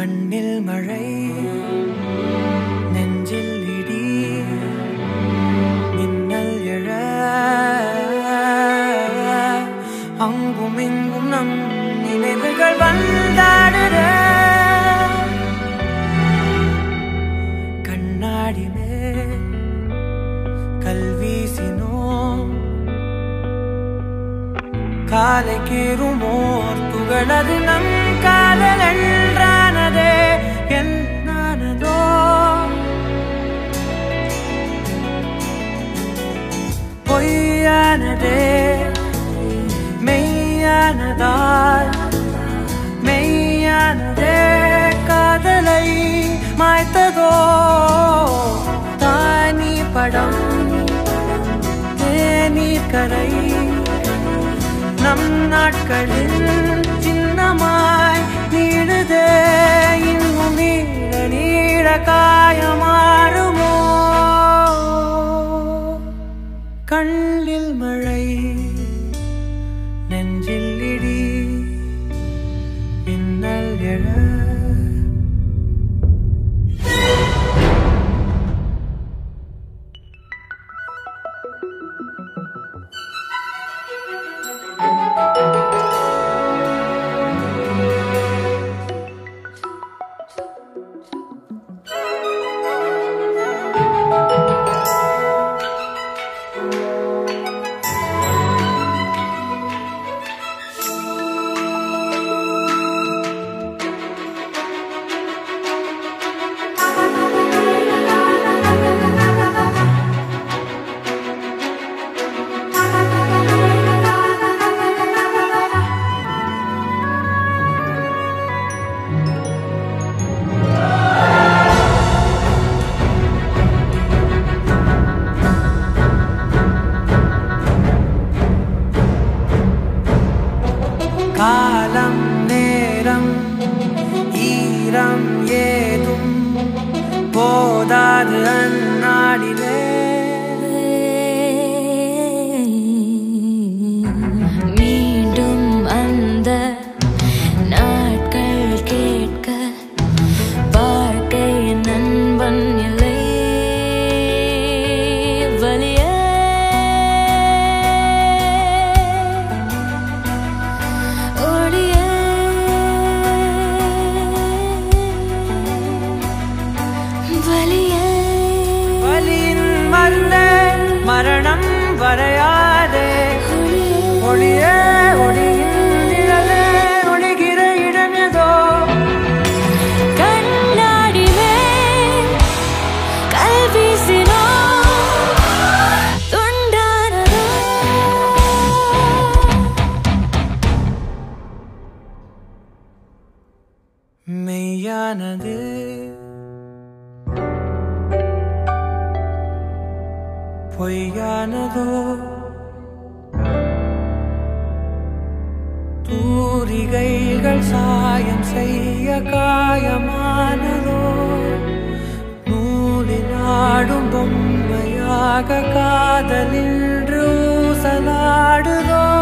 கண்ணில் மழை நெஞ்சில் இடி மின்னல் எழ அங்கும் இங்கும் நம் நினைவுகள் வந்தாடுற கண்ணாடி மேல் கல்வீசினோம் காலை கீறுமோர் துகளது நம் காதல் என்றானதே என்னானதோ பொய்யானதே மெய்யானதால் மெய்யானதே காதலை மாய்த்ததோ தானி படம் தேநீர் கரை நம் நாட்களில் சின்னமாய் நீடுதே இன்னும் நீட நீட காயமாறுமோ கண்ணில் மழை நெஞ்சில் இடி மின்னல் எழ காலம் நேரம் ஈரம் ஏதும் போதாது அந்நாளிலே மீண்டும் அந்த நாட்கள் கேட்க வாழ்க்கை நண்பன் இல்லை வலியே மரணம் வரையாதே ஒளியே ஒளியிலே ஒளிகிற இடம் ஏதோ கண்ணாடி மேல் கல்வீசினோ துண்டானதோ மெய்யானது பொய்யானதோ தூரிகைகள் சாயம் செய்ய காயமானதோ நூலினாடும் பொம்மையாக காதலின்று ஊசலாடுதோ